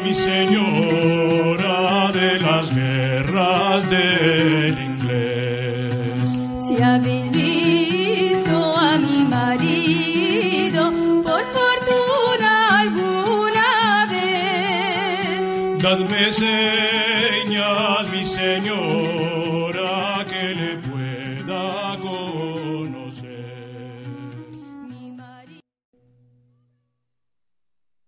mi señora de las guerras del inglés. Si habéis visto a mi marido por fortuna alguna vez, dadme señas, mi señora, que le pueda conocer.